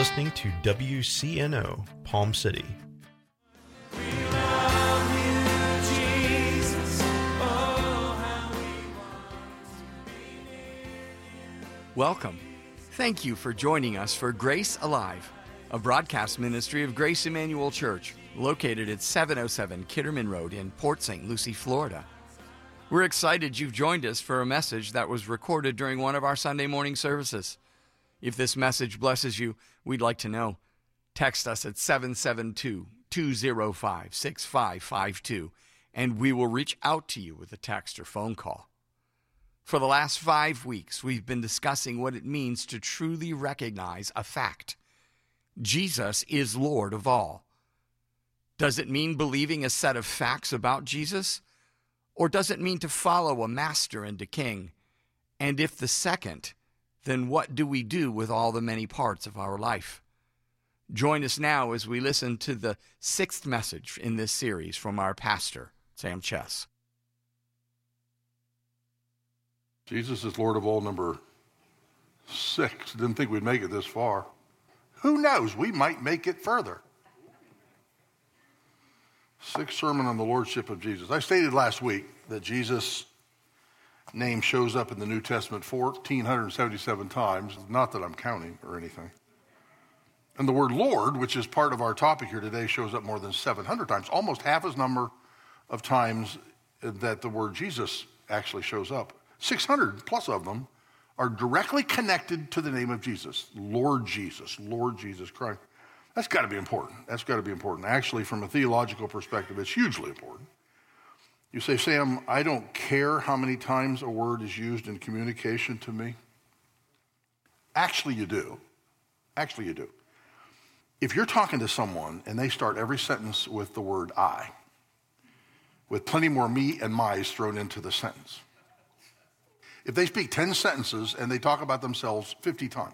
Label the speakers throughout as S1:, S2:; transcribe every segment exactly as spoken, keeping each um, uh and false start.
S1: listening to W C N O, Palm City.
S2: Welcome. Thank you for joining us for Grace Alive, a broadcast ministry of Grace Emmanuel Church, located at seven oh seven Kitterman Road in Port Saint Lucie, Florida. We're excited you've joined us for a message that was recorded during one of our Sunday morning services. If this message blesses you, we'd like to know. Text us at seven seven two, two oh five, six five five two, and we will reach out to you with a text or phone call. For the last five weeks, we've been discussing what it means to truly recognize a fact. Jesus is Lord of all. Does it mean believing a set of facts about Jesus? Or does it mean to follow a master and a king? And if the second, then what do we do with all the many parts of our life? Join us now as we listen to the sixth message in this series from our pastor, Sam Chess.
S3: Jesus is Lord of all, number six. Didn't think we'd make it this far. Who knows? We might make it further. Sixth sermon on the Lordship of Jesus. I stated last week that Jesus' name shows up in the New Testament one thousand four hundred seventy-seven times. Not that I'm counting or anything. And the word Lord, which is part of our topic here today, shows up more than seven hundred times. Almost half as number of times that the word Jesus actually shows up. six hundred plus of them are directly connected to the name of Jesus. Lord Jesus, Lord Jesus Christ. That's got to be important. That's got to be important. Actually, from a theological perspective, it's hugely important. You say, Sam, I don't care how many times a word is used in communication to me. Actually, you do. Actually, you do. If you're talking to someone and they start every sentence with the word I, with plenty more me and my's thrown into the sentence. If they speak ten sentences and they talk about themselves fifty times,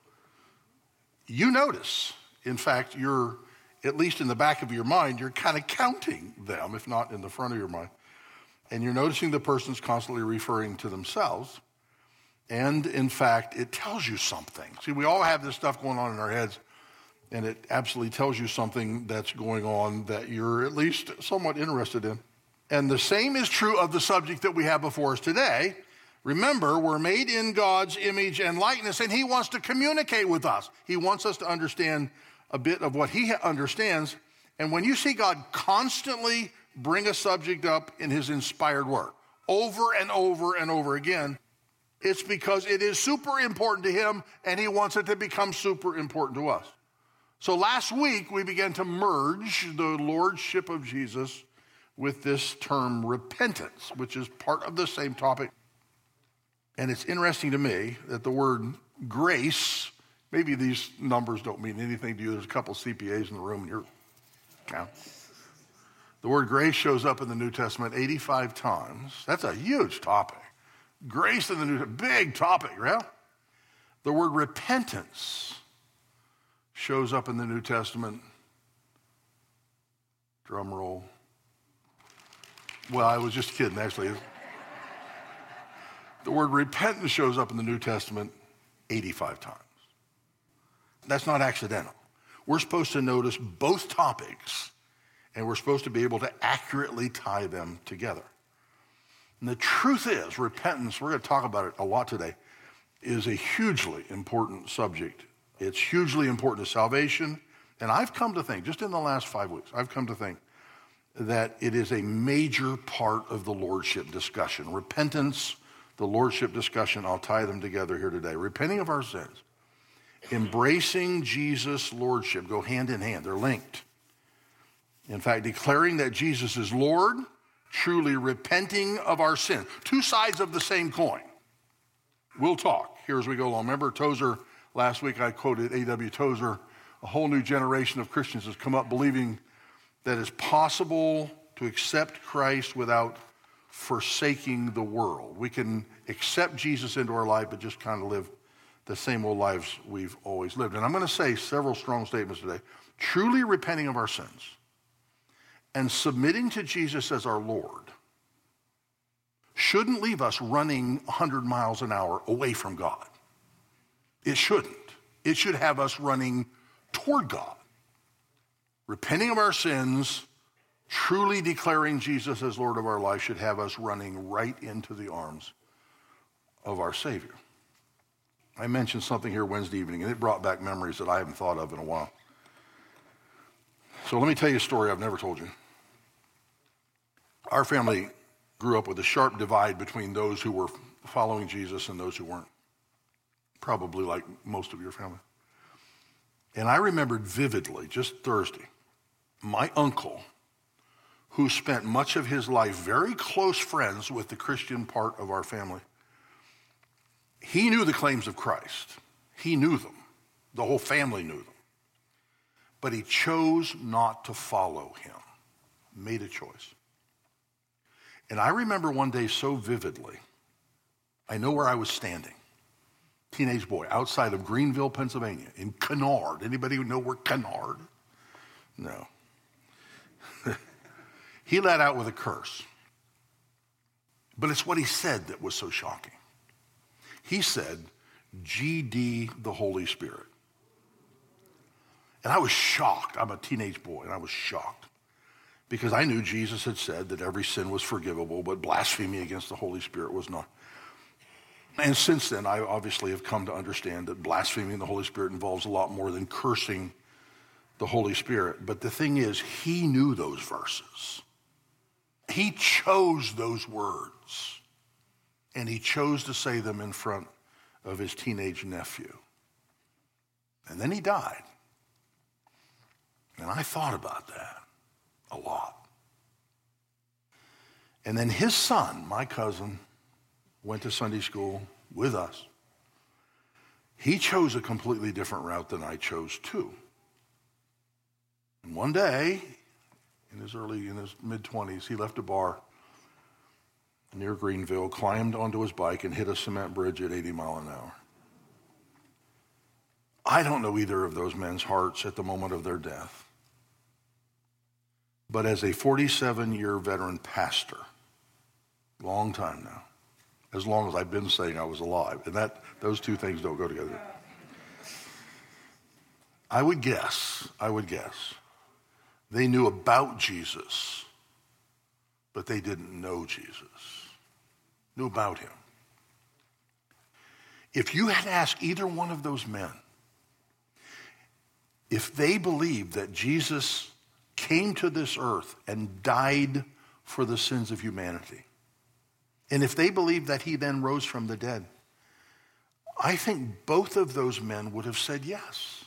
S3: you notice, in fact, you're, at least in the back of your mind, you're kind of counting them, if not in the front of your mind. And you're noticing the person's constantly referring to themselves. And in fact, it tells you something. See, we all have this stuff going on in our heads, and it absolutely tells you something that's going on that you're at least somewhat interested in. And the same is true of the subject that we have before us today. Remember, we're made in God's image and likeness, and he wants to communicate with us. He wants us to understand a bit of what he understands. And when you see God constantly bring a subject up in his inspired word, over and over and over again, it's because it is super important to him, and he wants it to become super important to us. So last week, we began to merge the Lordship of Jesus with this term repentance, which is part of the same topic. And it's interesting to me that the word grace, maybe these numbers don't mean anything to you. There's a couple C P As in the room and you're count. The word grace shows up in the New Testament eighty-five times. That's a huge topic. Grace in the New Testament, big topic, yeah? The word repentance shows up in the New Testament. Drum roll. Well, I was just kidding, actually. The word repentance shows up in the New Testament eighty-five times. That's not accidental. We're supposed to notice both topics, and we're supposed to be able to accurately tie them together. And the truth is, repentance, we're going to talk about it a lot today, is a hugely important subject. It's hugely important to salvation. And I've come to think, just in the last five weeks, I've come to think that it is a major part of the Lordship discussion. Repentance, the Lordship discussion, I'll tie them together here today. Repenting of our sins, embracing Jesus' Lordship go hand in hand. They're linked. In fact, declaring that Jesus is Lord, truly repenting of our sin. Two sides of the same coin. We'll talk here as we go along. Remember Tozer, last week I quoted A W Tozer, a whole new generation of Christians has come up believing that it's possible to accept Christ without forsaking the world. We can accept Jesus into our life, but just kind of live the same old lives we've always lived. And I'm going to say several strong statements today. Truly repenting of our sins and submitting to Jesus as our Lord shouldn't leave us running one hundred miles an hour away from God. It shouldn't. It should have us running toward God. Repenting of our sins, truly declaring Jesus as Lord of our life should have us running right into the arms of our Savior. I mentioned something here Wednesday evening, and it brought back memories that I haven't thought of in a while. So let me tell you a story I've never told you. Our family grew up with a sharp divide between those who were following Jesus and those who weren't. Probably like most of your family. And I remembered vividly, just Thursday, my uncle, who spent much of his life very close friends with the Christian part of our family. He knew the claims of Christ. He knew them. The whole family knew them. But he chose not to follow him. Made a choice. And I remember one day so vividly, I know where I was standing. Teenage boy outside of Greenville, Pennsylvania, in Kennard. Anybody know where Kennard? No. He let out with a curse. But it's what he said that was so shocking. He said, G D the Holy Spirit. And I was shocked. I'm a teenage boy, and I was shocked. Because I knew Jesus had said that every sin was forgivable, but blasphemy against the Holy Spirit was not. And since then, I obviously have come to understand that blaspheming the Holy Spirit involves a lot more than cursing the Holy Spirit. But the thing is, he knew those verses. He chose those words. And he chose to say them in front of his teenage nephew. And then he died. And I thought about that a lot. And then his son, my cousin, went to Sunday school with us. He chose a completely different route than I chose too. And one day, in his early, in his mid-twenties, he left a bar near Greenville, climbed onto his bike, and hit a cement bridge at eighty mile an hour. I don't know either of those men's hearts at the moment of their death. But as a forty-seven-year veteran pastor, long time now, as long as I've been saying I was alive, and that those two things don't go together. I would guess, I would guess, they knew about Jesus, but they didn't know Jesus. Knew about him. If you had asked either one of those men, if they believed that Jesus came to this earth and died for the sins of humanity, and if they believed that he then rose from the dead, I think both of those men would have said yes.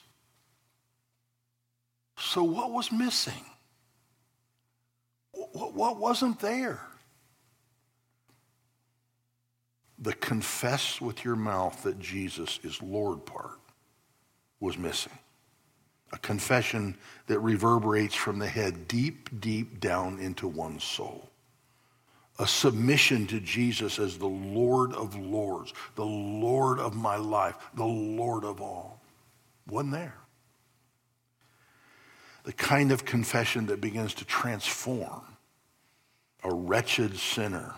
S3: So what was missing? What wasn't there? The confess with your mouth that Jesus is Lord part was missing. A confession that reverberates from the head deep, deep down into one's soul. A submission to Jesus as the Lord of lords, the Lord of my life, the Lord of all. Wasn't there. The kind of confession that begins to transform a wretched sinner.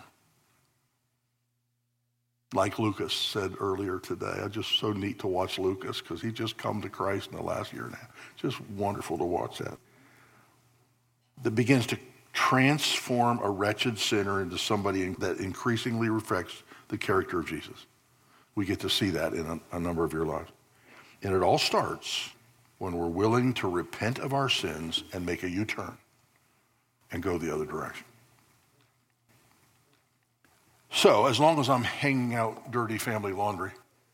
S3: Like Lucas said earlier today, it's just so neat to watch Lucas because he just come to Christ in the last year and a half. Just wonderful to watch that. That begins to transform a wretched sinner into somebody that increasingly reflects the character of Jesus. We get to see that in a, a number of your lives. And it all starts when we're willing to repent of our sins and make a U-turn and go the other direction. So, as long as I'm hanging out dirty family laundry,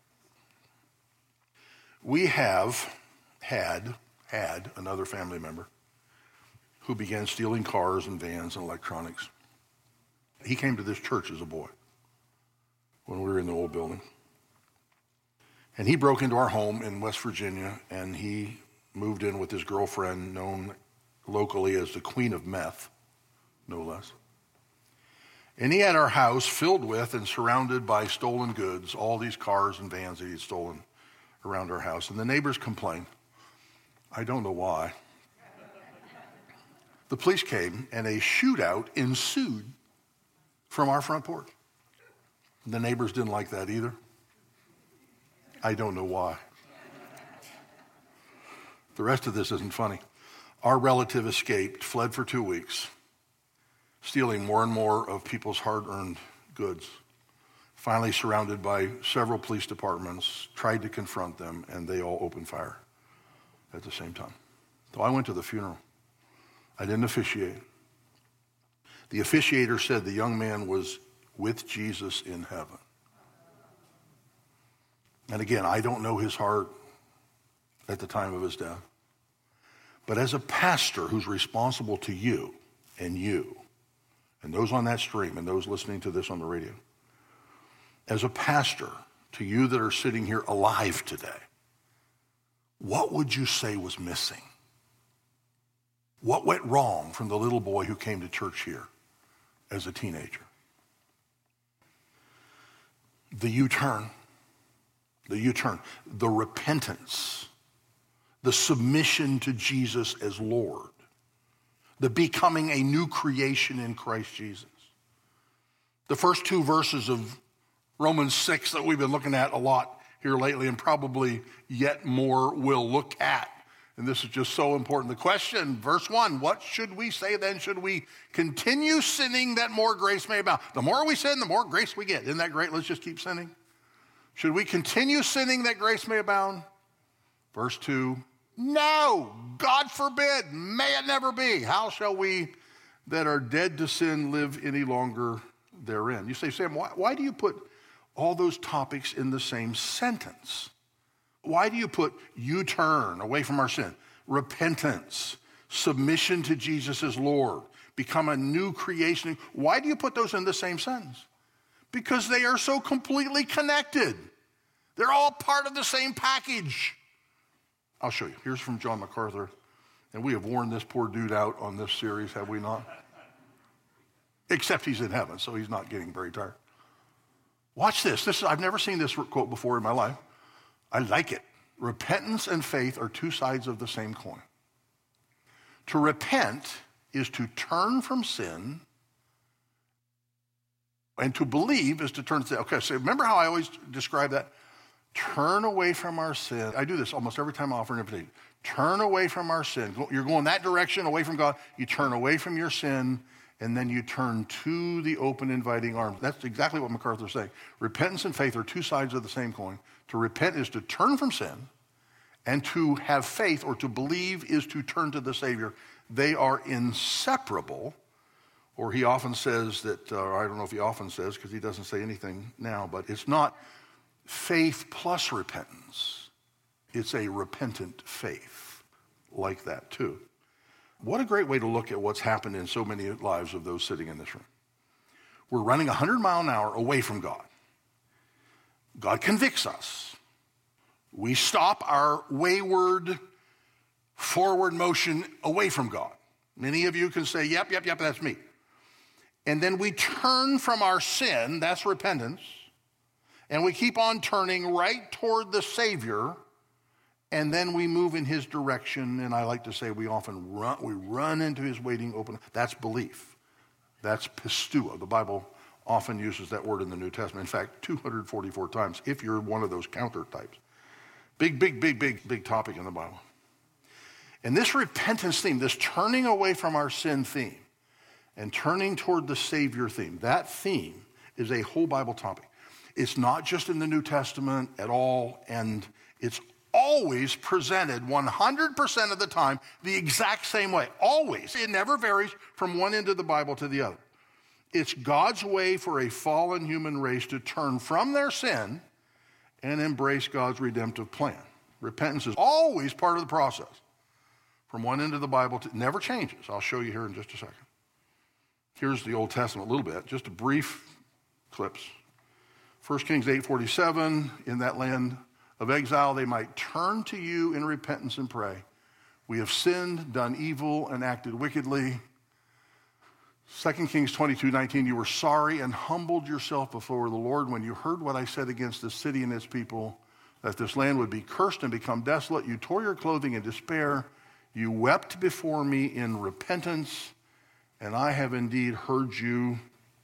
S3: we have had, had another family member who began stealing cars and vans and electronics. He came to this church as a boy when we were in the old building. And he broke into our home in West Virginia, and he moved in with his girlfriend, known locally as the Queen of Meth, no less. And he had our house filled with and surrounded by stolen goods, all these cars and vans that he had stolen around our house. And the neighbors complained. I don't know why. The police came, and a shootout ensued from our front porch. The neighbors didn't like that either. I don't know why. The rest of this isn't funny. Our relative escaped, fled for two weeks, stealing more and more of people's hard-earned goods. Finally surrounded by several police departments, tried to confront them, and they all opened fire at the same time. So I went to the funeral. I didn't officiate. The officiator said the young man was with Jesus in heaven. And again, I don't know his heart at the time of his death. But as a pastor who's responsible to you and you, and those on that stream and those listening to this on the radio, as a pastor to you that are sitting here alive today, what would you say was missing? What went wrong from the little boy who came to church here as a teenager? The U-turn, the U-turn, the repentance, the submission to Jesus as Lord, the becoming a new creation in Christ Jesus. The first two verses of Romans six that we've been looking at a lot here lately, and probably yet more will look at. And this is just so important. The question, verse one, what should we say then? Should we continue sinning that more grace may abound? The more we sin, the more grace we get. Isn't that great? Let's just keep sinning. Should we continue sinning that grace may abound? Verse two, no, God forbid, may it never be. How shall we that are dead to sin live any longer therein? You say, Sam, why, why do you put all those topics in the same sentence? Why do you put U-turn, away from our sin, repentance, submission to Jesus as Lord, become a new creation? Why do you put those in the same sentence? Because they are so completely connected. They're all part of the same package. I'll show you. Here's from John MacArthur. And we have worn this poor dude out on this series, have we not? Except he's in heaven, so he's not getting very tired. Watch this. This is, I've never seen this quote before in my life. I like it. Repentance and faith are two sides of the same coin. To repent is to turn from sin, and to believe is to turn to sin. Okay, so remember how I always describe that? Turn away from our sin. I do this almost every time I offer an invitation. Turn away from our sin. You're going that direction, away from God. You turn away from your sin, and then you turn to the open, inviting arms. That's exactly what MacArthur's saying. Repentance and faith are two sides of the same coin. To repent is to turn from sin, and to have faith or to believe is to turn to the Savior. They are inseparable, or he often says that, uh, I don't know if he often says because he doesn't say anything now, but it's not faith plus repentance. It's a repentant faith like that too. What a great way to look at what's happened in so many lives of those sitting in this room. We're running one hundred mile an hour away from God. God convicts us. We stop our wayward forward motion away from God. Many of you can say, yep, yep, yep, that's me. And then we turn from our sin, that's repentance, and we keep on turning right toward the Savior, and then we move in his direction, and I like to say we often run, we run into his waiting open. That's belief. That's pistuo. The Bible often uses that word in the New Testament. In fact, two hundred forty-four times, if you're one of those counter types. Big, big, big, big, big topic in the Bible. And this repentance theme, this turning away from our sin theme and turning toward the Savior theme, that theme is a whole Bible topic. It's not just in the New Testament at all, and it's always presented one hundred percent of the time the exact same way. Always. It never varies from one end of the Bible to the other. It's God's way for a fallen human race to turn from their sin and embrace God's redemptive plan. Repentance is always part of the process. From one end of the Bible, to, it never changes. I'll show you here in just a second. Here's the Old Testament a little bit, just a brief clips. First Kings eight forty-seven, in that land of exile, they might turn to you in repentance and pray. We have sinned, done evil, and acted wickedly. Second Kings twenty-two nineteen, you were sorry and humbled yourself before the Lord when you heard what I said against this city and its people, that this land would be cursed and become desolate. You tore your clothing in despair. You wept before me in repentance, and I have indeed heard you,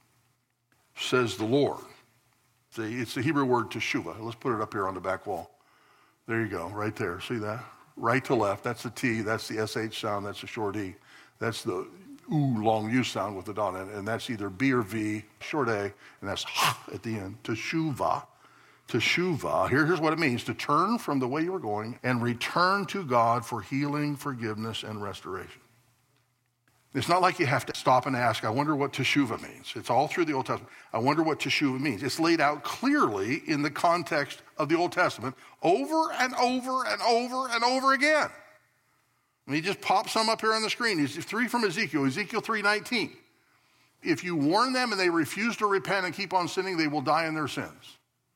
S3: says the Lord. It's the Hebrew word teshuvah. Let's put it up here on the back wall. There you go, right there. See that? right to left. That's the T, that's the S H sound, that's the short E. That's the ooh, long U sound with the dot in it. And that's either B or V, short A, and that's ha at the end. Teshuvah. Teshuvah. Here, here's what it means. To turn from the way you were going and return to God for healing, forgiveness, and restoration. It's not like you have to stop and ask, I wonder what teshuvah means. It's all through the Old Testament. I wonder what teshuvah means. It's laid out clearly in the context of the Old Testament over and over and over and over again. And he just pops some up here on the screen. He's three from Ezekiel, Ezekiel three nineteen. If you warn them and they refuse to repent and keep on sinning, they will die in their sins.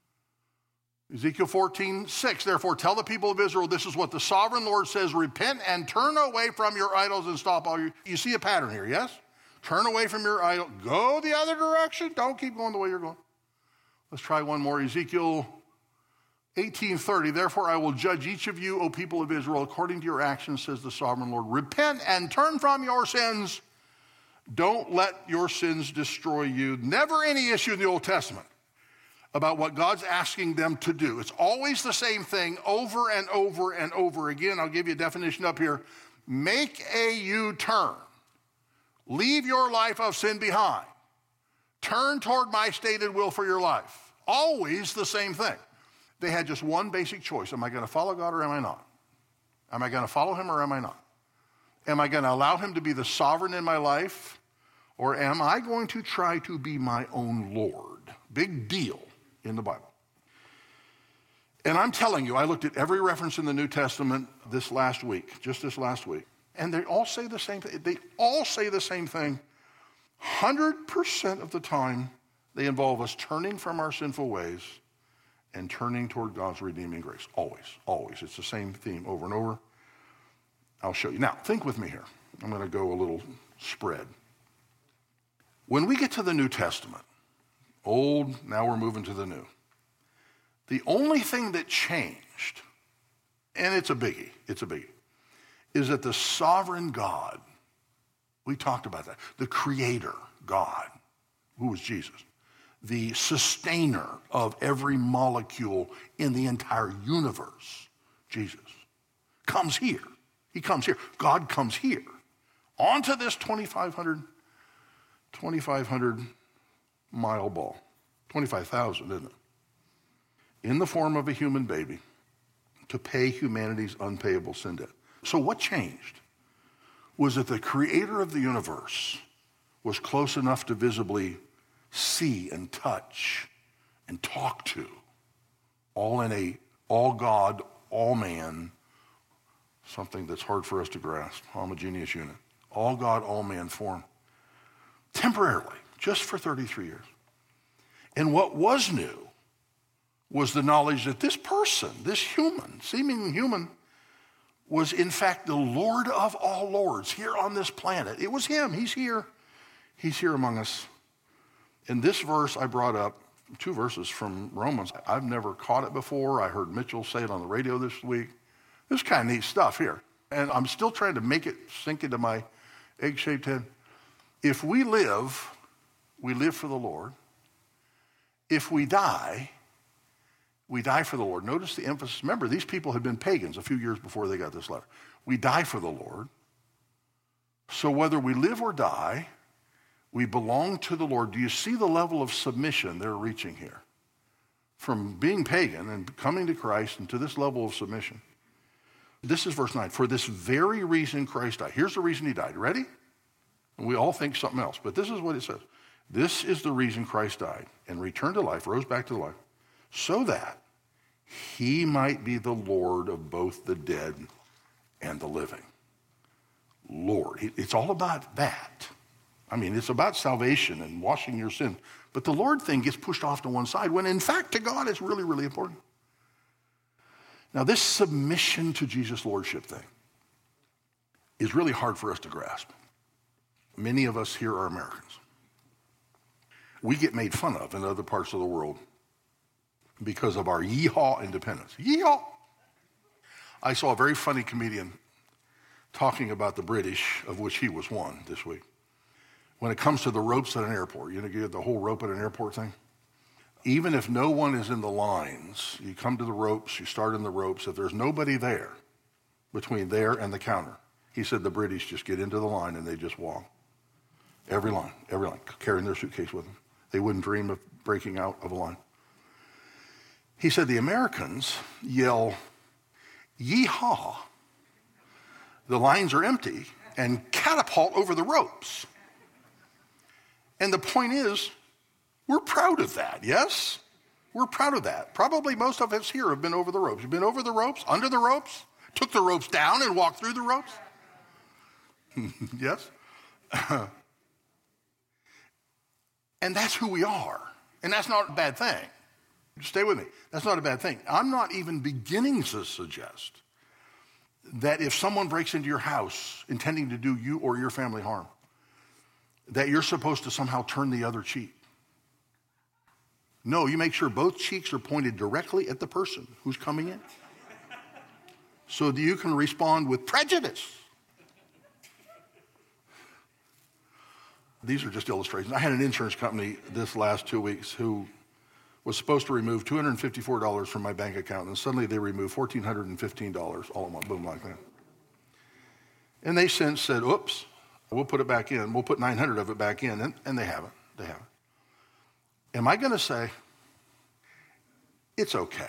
S3: Ezekiel fourteen six, therefore tell the people of Israel, this is what the sovereign Lord says, repent and turn away from your idols and stop all your... You see a pattern here, yes? Turn away from your idol. Go the other direction. Don't keep going the way you're going. Let's try one more. Ezekiel eighteen thirty, therefore I will judge each of you, O people of Israel, according to your actions, says the sovereign Lord. Repent and turn from your sins. Don't let your sins destroy you. Never any issue in the Old Testament about what God's asking them to do. It's always the same thing over and over and over again. I'll give you a definition up here. Make a U-turn. Leave your life of sin behind. Turn toward my stated will for your life. Always the same thing. They had just one basic choice. Am I going to follow God or am I not? Am I going to follow him or am I not? Am I going to allow him to be the sovereign in my life? Or am I going to try to be my own Lord? Big deal in the Bible. And I'm telling you, I looked at every reference in the New Testament this last week, just this last week, and they all say the same thing. They all say the same thing. one hundred percent of the time, they involve us turning from our sinful ways and turning toward God's redeeming grace. Always, always. It's the same theme over and over. I'll show you. Now, think with me here. I'm going to go a little spread. When we get to the New Testament, old, now we're moving to the new. The only thing that changed, and it's a biggie, it's a biggie, is that the sovereign God, we talked about that, the creator God, who was Jesus, the sustainer of every molecule in the entire universe, Jesus, comes here. He comes here. God comes here onto this twenty-five hundred, twenty-five hundred mile ball, twenty-five thousand, isn't it? In the form of a human baby to pay humanity's unpayable sin debt. So what changed was that the creator of the universe was close enough to visibly see and touch and talk to, all in a all God, all man, something that's hard for us to grasp, homogeneous unit, all God, all man form, temporarily, just for thirty-three years. And what was new was the knowledge that this person, this human, seeming human, was in fact the Lord of all lords here on this planet. It was him. He's here. He's here among us. In this verse I brought up, two verses from Romans. I've never caught it before. I heard Mitchell say it on the radio this week. This is kind of neat stuff here. And I'm still trying to make it sink into my egg-shaped head. If we live, we live for the Lord. If we die, we die for the Lord. Notice the emphasis. Remember, these people had been pagans a few years before they got this letter. We die for the Lord. So whether we live or die, we belong to the Lord. Do you see the level of submission they're reaching here? From being pagan and coming to Christ and to this level of submission. This is verse nine. For this very reason Christ died. Here's the reason he died. Ready? And we all think something else, but this is what it says. This is the reason Christ died and returned to life, rose back to life, so that he might be the Lord of both the dead and the living. Lord. It's all about that. I mean, it's about salvation and washing your sin. But the Lord thing gets pushed off to one side when, in fact, to God, it's really, really important. Now, this submission to Jesus' lordship thing is really hard for us to grasp. Many of us here are Americans. We get made fun of in other parts of the world because of our yeehaw independence. Yeehaw! I saw a very funny comedian talking about the British, of which he was one this week. When it comes to the ropes at an airport, you know, you get the whole rope at an airport thing. Even if no one is in the lines, you come to the ropes, you start in the ropes. If there's nobody there between there and the counter. He said the British just get into the line and they just walk. Every line, every line, carrying their suitcase with them. They wouldn't dream of breaking out of a line. He said the Americans yell, "Yee-haw." The lines are empty and catapult over the ropes. And the point is, we're proud of that, yes? We're proud of that. Probably most of us here have been over the ropes. You've been over the ropes, under the ropes, took the ropes down and walked through the ropes? Yes? And that's who we are. And that's not a bad thing. Stay with me. That's not a bad thing. I'm not even beginning to suggest that if someone breaks into your house intending to do you or your family harm, that you're supposed to somehow turn the other cheek. No, you make sure both cheeks are pointed directly at the person who's coming in so that you can respond with prejudice. These are just illustrations. I had an insurance company this last two weeks who was supposed to remove two hundred fifty-four dollars from my bank account, and suddenly they removed one thousand four hundred fifteen dollars all in one, boom, like that. And they since said, oops, we'll put it back in. We'll put nine hundred of it back in, and, and they haven't. They haven't. Am I going to say, it's okay?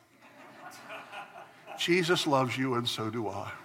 S3: Jesus loves you, and so do I.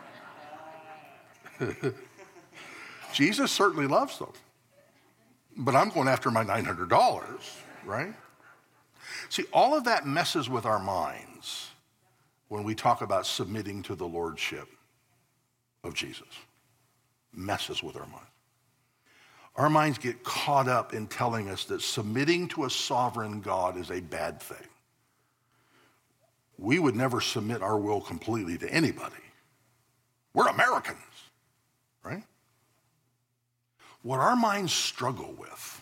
S3: Jesus certainly loves them. But I'm going after my nine hundred dollars, right? See, all of that messes with our minds when we talk about submitting to the lordship of Jesus. Messes with our minds. Our minds get caught up in telling us that submitting to a sovereign God is a bad thing. We would never submit our will completely to anybody. We're Americans, right? What our minds struggle with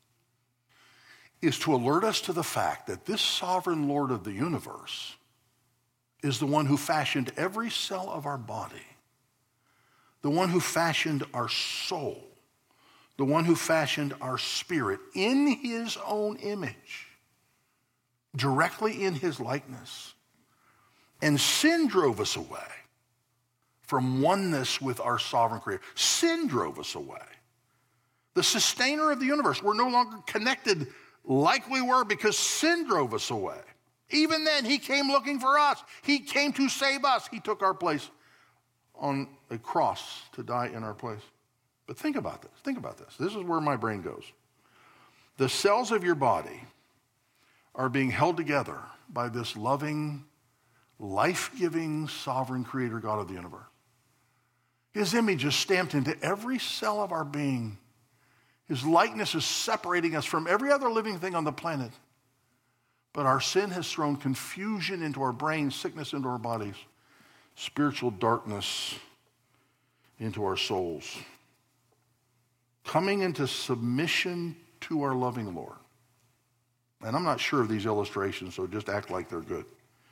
S3: is to alert us to the fact that this sovereign Lord of the universe is the one who fashioned every cell of our body, the one who fashioned our soul, the one who fashioned our spirit in his own image, directly in his likeness. And sin drove us away from oneness with our sovereign creator. Sin drove us away. The sustainer of the universe, we're no longer connected like we were because sin drove us away. Even then, he came looking for us. He came to save us. He took our place on a cross to die in our place. But think about this. Think about this. This is where my brain goes. The cells of your body are being held together by this loving, life-giving, sovereign creator God of the universe. His image is stamped into every cell of our being. His likeness is separating us from every other living thing on the planet. But our sin has thrown confusion into our brains, sickness into our bodies, spiritual darkness into our souls. Coming into submission to our loving Lord. And I'm not sure of these illustrations, so just act like they're good.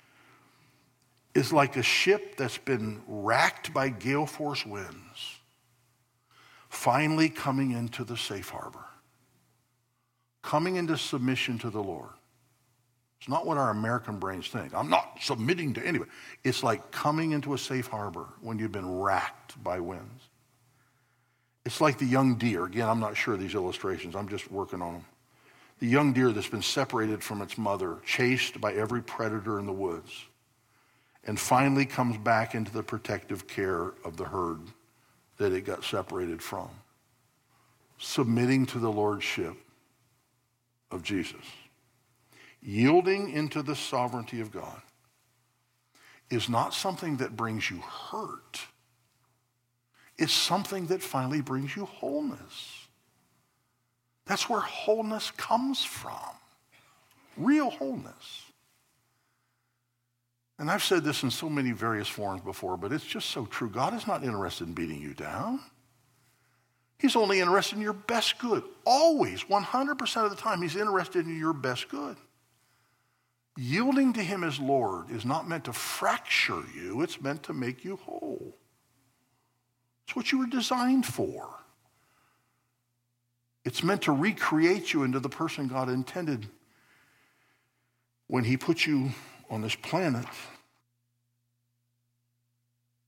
S3: Is like a ship that's been racked by gale force winds, finally coming into the safe harbor, coming into submission to the Lord. It's not what our American brains think. I'm not submitting to anybody. It's like coming into a safe harbor when you've been racked by winds. It's like the young deer. Again, I'm not sure of these illustrations. I'm just working on them. The young deer that's been separated from its mother, chased by every predator in the woods, and finally comes back into the protective care of the herd that it got separated from. Submitting to the lordship of Jesus. Yielding into the sovereignty of God is not something that brings you hurt. It's something that finally brings you wholeness. That's where wholeness comes from. Real wholeness. And I've said this in so many various forms before, but it's just so true. God is not interested in beating you down. He's only interested in your best good. Always, one hundred percent of the time, he's interested in your best good. Yielding to him as Lord is not meant to fracture you. It's meant to make you whole. It's what you were designed for. It's meant to recreate you into the person God intended when he put you on this planet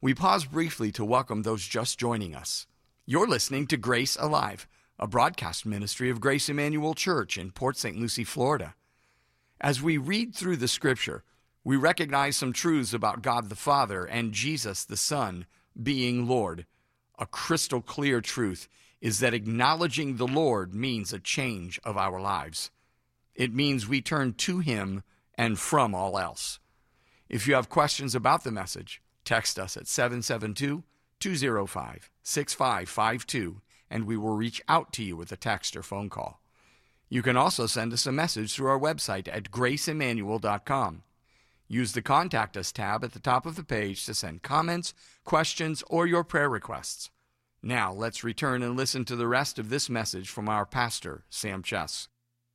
S2: We pause briefly to welcome those just joining us. You're listening to Grace Alive, a broadcast ministry of Grace Emmanuel Church in Port Saint Lucie, Florida. As we read through the Scripture, we recognize some truths about God the Father and Jesus the Son being Lord. A crystal clear truth is that acknowledging the Lord means a change of our lives. It means we turn to Him and from all else. If you have questions about the message, text us at seven seven two, two zero five, six five five two, and we will reach out to you with a text or phone call. You can also send us a message through our website at grace emmanuel dot com. Use the Contact Us tab at the top of the page to send comments, questions, or your prayer requests. Now, let's return and listen to the rest of this message from our pastor, Sam Chess.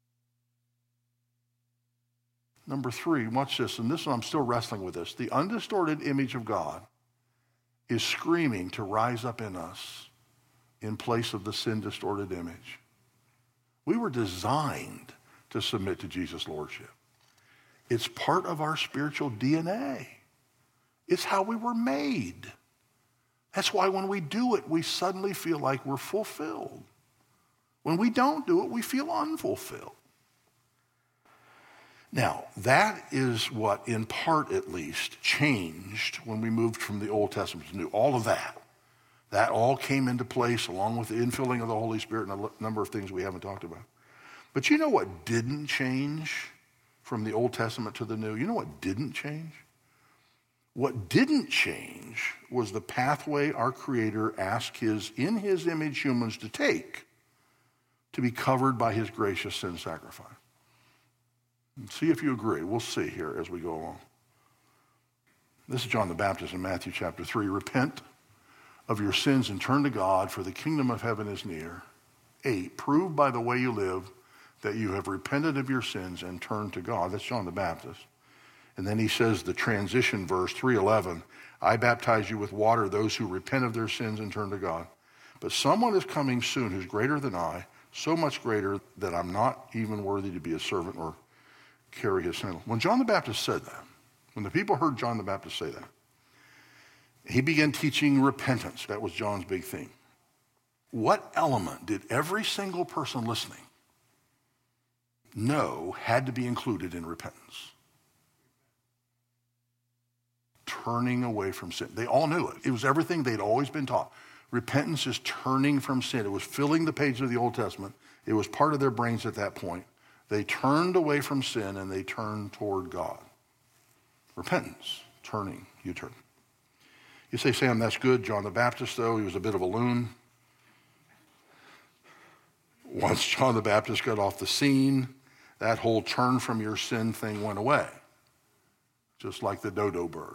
S3: Number three, watch this, and this one I'm still wrestling with this. The undistorted image of God is screaming to rise up in us in place of the sin-distorted image. We were designed to submit to Jesus' lordship. It's part of our spiritual D N A. It's how we were made. That's why when we do it, we suddenly feel like we're fulfilled. When we don't do it, we feel unfulfilled. Now, that is what, in part at least, changed when we moved from the Old Testament to the New. All of that. That all came into place along with the infilling of the Holy Spirit and a number of things we haven't talked about. But you know what didn't change from the Old Testament to the New? You know what didn't change? What didn't change was the pathway our Creator asked his, in his image, humans to take to be covered by his gracious sin sacrifice. See if you agree. We'll see here as we go along. This is John the Baptist in Matthew chapter three. Repent of your sins and turn to God, for the kingdom of heaven is near. Eight, prove by the way you live that you have repented of your sins and turned to God. That's John the Baptist. And then he says the transition verse, three eleven, I baptize you with water, those who repent of their sins and turn to God. But someone is coming soon who's greater than I, so much greater that I'm not even worthy to be a servant or carry his sandal. When John the Baptist said that, when the people heard John the Baptist say that, he began teaching repentance. That was John's big theme. What element did every single person listening know had to be included in repentance? Turning away from sin. They all knew it. It was everything they'd always been taught. Repentance is turning from sin. It was filling the pages of the Old Testament. It was part of their brains at that point. They turned away from sin and they turned toward God. Repentance, turning, you turn. You say, Sam, that's good. John the Baptist, though, he was a bit of a loon. Once John the Baptist got off the scene, that whole turn from your sin thing went away. Just like the dodo bird.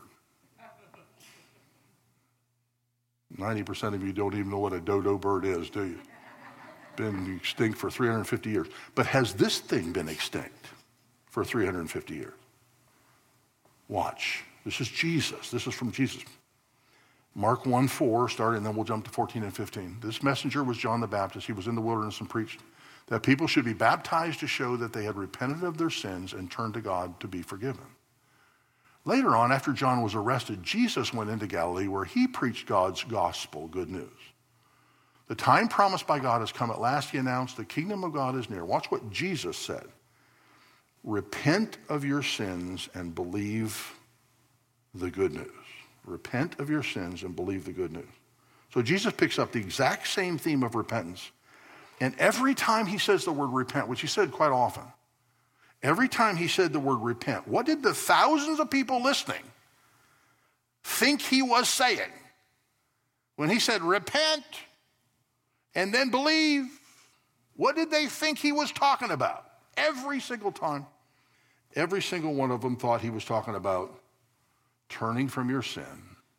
S3: ninety percent of you don't even know what a dodo bird is, do you? Been extinct for three hundred fifty years. But has this thing been extinct for three hundred fifty years? Watch. This is Jesus. This is from Jesus. Mark one four, starting, and then we'll jump to fourteen and fifteen. This messenger was John the Baptist. He was in the wilderness and preached that people should be baptized to show that they had repented of their sins and turned to God to be forgiven. Later on, after John was arrested, Jesus went into Galilee where he preached God's gospel, good news. The time promised by God has come at last, he announced, the kingdom of God is near. Watch what Jesus said. Repent of your sins and believe the good news. Repent of your sins and believe the good news. So Jesus picks up the exact same theme of repentance. And every time he says the word repent, which he said quite often, every time he said the word repent, what did the thousands of people listening think he was saying? When he said repent and then believe, what did they think he was talking about? Every single time, every single one of them thought he was talking about turning from your sin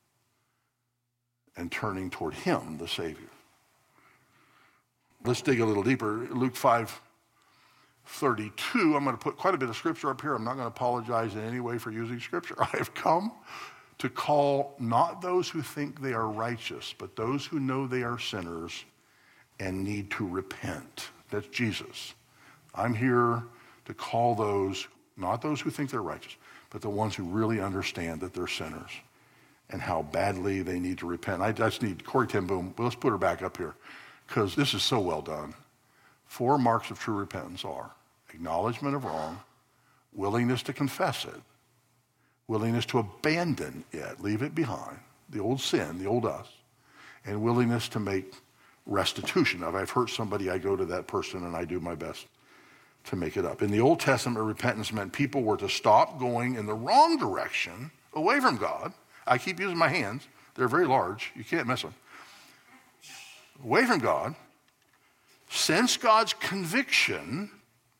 S3: and turning toward him, the Savior. Let's dig a little deeper. Luke five thirty-two, I'm going to put quite a bit of scripture up here. I'm not going to apologize in any way for using scripture. I have come to call not those who think they are righteous, but those who know they are sinners and need to repent. That's Jesus. I'm here to call those, not those who think they're righteous, but the ones who really understand that they're sinners and how badly they need to repent. I just need Corrie ten Boom. Let's put her back up here because this is so well done. Four marks of true repentance are acknowledgement of wrong, willingness to confess it, willingness to abandon it, leave it behind, the old sin, the old us, and willingness to make restitution. If I've hurt somebody, I go to that person and I do my best to make it up. In the Old Testament, repentance meant people were to stop going in the wrong direction, away from God. I keep using my hands. They're very large. You can't miss them. Away from God, sense God's conviction,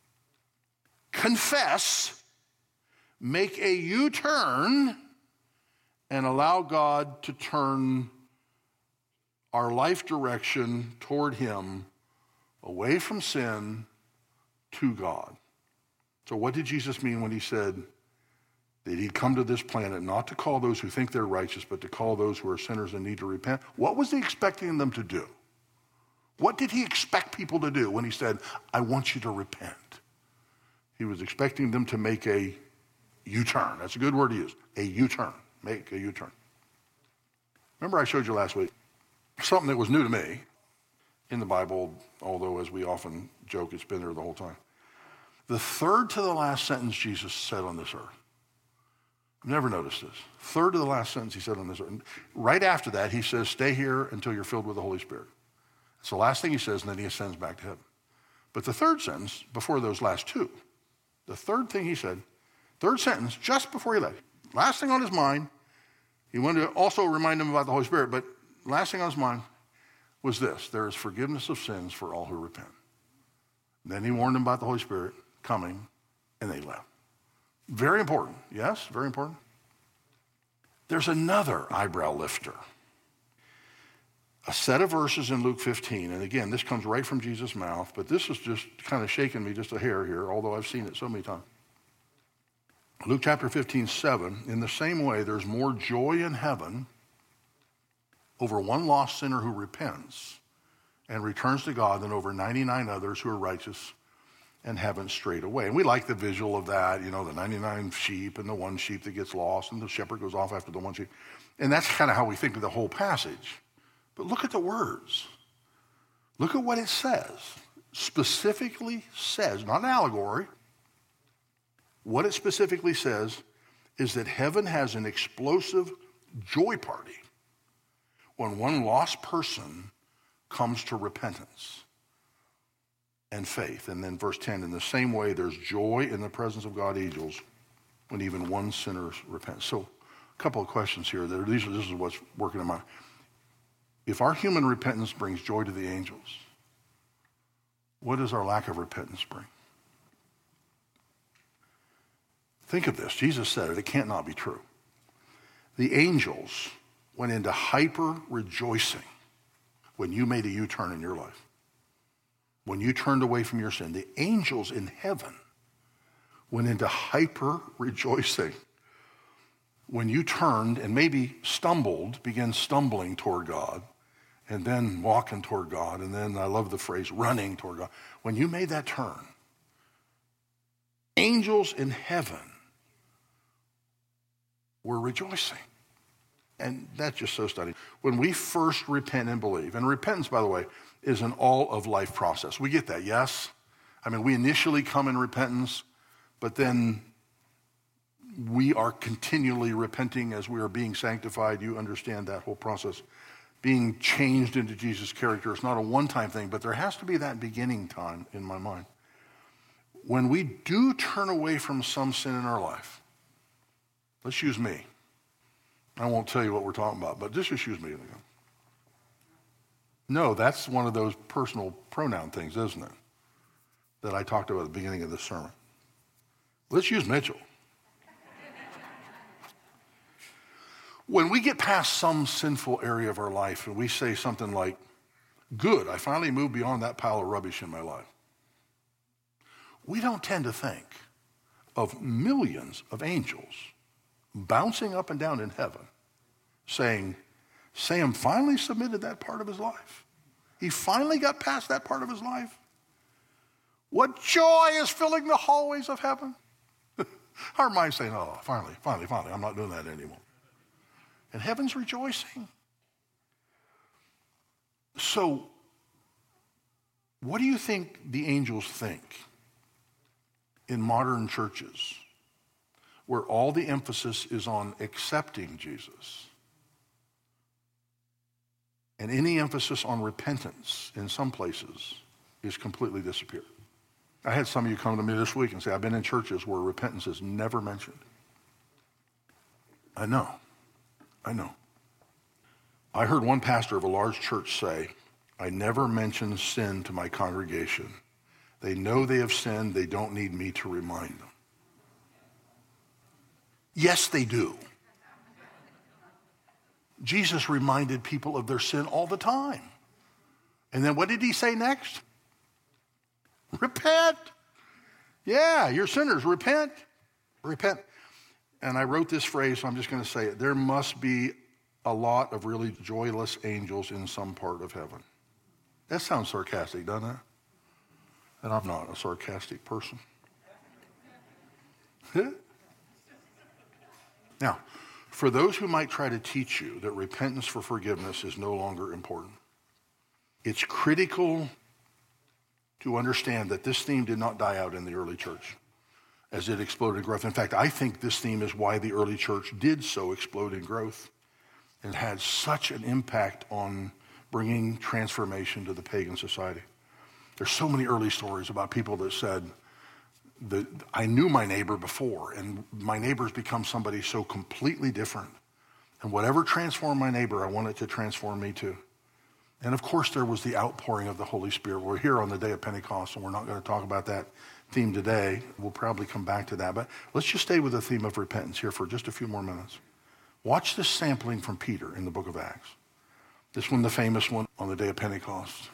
S3: confess, make a U-turn, and allow God to turn our life direction toward him, away from sin to God. So what did Jesus mean when he said that he'd come to this planet not to call those who think they're righteous, but to call those who are sinners and need to repent? What was he expecting them to do? What did he expect people to do when he said, I want you to repent? He was expecting them to make a U-turn. That's a good word to use. A U-turn. Make a U-turn. Remember I showed you last week something that was new to me in the Bible, although as we often joke, it's been there the whole time. The third to the last sentence Jesus said on this earth. I've never noticed this. Third to the last sentence he said on this earth. Right after that, he says, stay here until you're filled with the Holy Spirit. It's the last thing he says, and then he ascends back to heaven. But the third sentence, before those last two, the third thing he said, third sentence, just before he left, last thing on his mind, he wanted to also remind them about the Holy Spirit, but last thing on his mind was this: there is forgiveness of sins for all who repent. And then he warned them about the Holy Spirit coming, and they left. Very important. Yes, very important. There's another eyebrow lifter. A set of verses in Luke fifteen, and again, this comes right from Jesus' mouth, but this is just kind of shaking me just a hair here, although I've seen it so many times. Luke chapter fifteen, seven, in the same way, there's more joy in heaven over one lost sinner who repents and returns to God than over ninety-nine others who are righteous and haven't strayed away. And we like the visual of that, you know, the ninety-nine sheep and the one sheep that gets lost and the shepherd goes off after the one sheep. And that's kind of how we think of the whole passage. But look at the words. Look at what it says. Specifically says, not an allegory. What it specifically says is that heaven has an explosive joy party when one lost person comes to repentance and faith. And then verse ten, in the same way, there's joy in the presence of God angels when even one sinner repents. So a couple of questions here. These are, this is what's working in my mind. If our human repentance brings joy to the angels, what does our lack of repentance bring? Think of this. Jesus said it. It can't not be true. The angels went into hyper rejoicing when you made a U-turn in your life. When you turned away from your sin, the angels in heaven went into hyper rejoicing when you turned and maybe stumbled, began stumbling toward God, and then walking toward God, and then I love the phrase running toward God. When you made that turn, angels in heaven were rejoicing. And that's just so stunning. When we first repent and believe, and repentance, by the way, is an all-of-life process. We get that, yes? I mean, we initially come in repentance, but then we are continually repenting as we are being sanctified. You understand that whole process. Being changed into Jesus' character is not a one-time thing, but there has to be that beginning time in my mind. When we do turn away from some sin in our life, let's use me. I won't tell you what we're talking about, but just use me. No, that's one of those personal pronoun things, isn't it? That I talked about at the beginning of the sermon. Let's use Mitchell. When we get past some sinful area of our life and we say something like, good, I finally moved beyond that pile of rubbish in my life, we don't tend to think of millions of angels bouncing up and down in heaven saying, Sam finally submitted that part of his life. He finally got past that part of his life. What joy is filling the hallways of heaven? Our mind's saying, oh, finally, finally, finally, I'm not doing that anymore. And heaven's rejoicing. So, what do you think the angels think in modern churches where all the emphasis is on accepting Jesus and any emphasis on repentance in some places is completely disappeared? I had some of you come to me this week and say, I've been in churches where repentance is never mentioned. I know. I know. I heard one pastor of a large church say, I never mention sin to my congregation. They know they have sinned. They don't need me to remind them. Yes, they do. Jesus reminded people of their sin all the time. And then what did he say next? Repent. Yeah, you're sinners. Repent. Repent. And I wrote this phrase, so I'm just going to say it. There must be a lot of really joyless angels in some part of heaven. That sounds sarcastic, doesn't it? And I'm not a sarcastic person. Now, for those who might try to teach you that repentance for forgiveness is no longer important, it's critical to understand that this theme did not die out in the early church as it exploded in growth. In fact, I think this theme is why the early church did so explode in growth and had such an impact on bringing transformation to the pagan society. There's so many early stories about people that said, that I knew my neighbor before, and my neighbor's become somebody so completely different. And whatever transformed my neighbor, I want it to transform me too. And of course, there was the outpouring of the Holy Spirit. We're here on the day of Pentecost, and we're not going to talk about that theme today. We'll probably come back to that. But let's just stay with the theme of repentance here for just a few more minutes. Watch this sampling from Peter in the book of Acts. This one, the famous one on the day of Pentecost.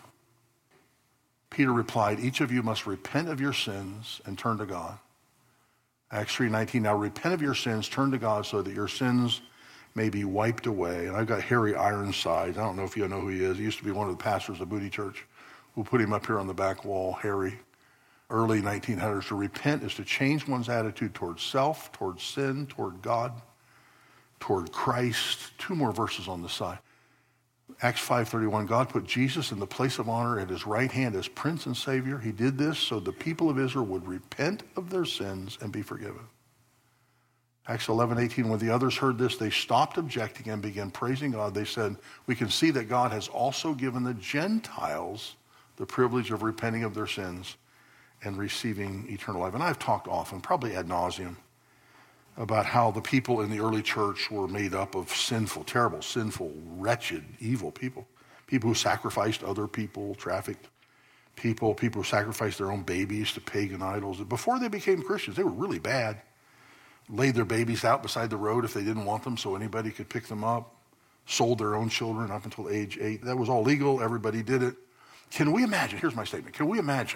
S3: Peter replied, each of you must repent of your sins and turn to God. Acts three nineteen, now repent of your sins, turn to God so that your sins may be wiped away. And I've got Harry Ironsides. I don't know if you know who he is. He used to be one of the pastors of Booty Church. We'll put him up here on the back wall, Harry. Early nineteen hundreds. To repent is to change one's attitude towards self, towards sin, toward God, toward Christ. Two more verses on the side. Acts five thirty-one, God put Jesus in the place of honor at his right hand as Prince and Savior. He did this so the people of Israel would repent of their sins and be forgiven. Acts eleven eighteen, when the others heard this, they stopped objecting and began praising God. They said, we can see that God has also given the Gentiles the privilege of repenting of their sins and receiving eternal life. And I've talked often, probably ad nauseum, about how the people in the early church were made up of sinful, terrible, sinful, wretched, evil people. People who sacrificed other people, trafficked people, people who sacrificed their own babies to pagan idols. Before they became Christians, they were really bad. Laid their babies out beside the road if they didn't want them so anybody could pick them up. Sold their own children up until age eight. That was all legal. Everybody did it. Can we imagine? Here's my statement. Can we imagine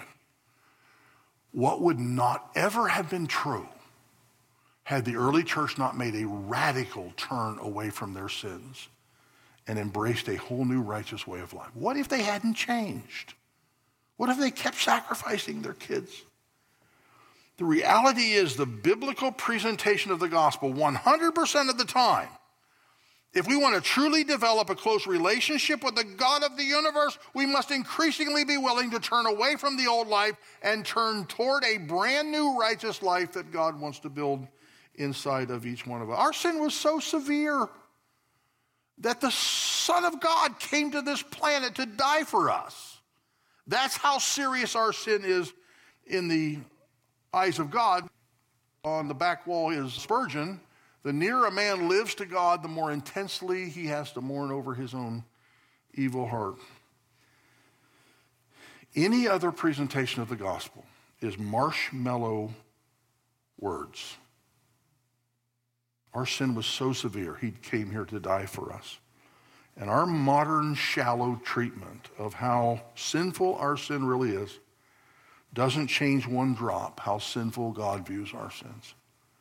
S3: what would not ever have been true had the early church not made a radical turn away from their sins and embraced a whole new righteous way of life? What if they hadn't changed? What if they kept sacrificing their kids? The reality is the biblical presentation of the gospel one hundred percent of the time, if we want to truly develop a close relationship with the God of the universe, we must increasingly be willing to turn away from the old life and turn toward a brand new righteous life that God wants to build inside of each one of us. Our sin was so severe that the Son of God came to this planet to die for us. That's how serious our sin is in the eyes of God. On the back wall is Spurgeon. The nearer a man lives to God, the more intensely he has to mourn over his own evil heart. Any other presentation of the gospel is marshmallow words. Our sin was so severe, he came here to die for us. And our modern shallow treatment of how sinful our sin really is doesn't change one drop how sinful God views our sins.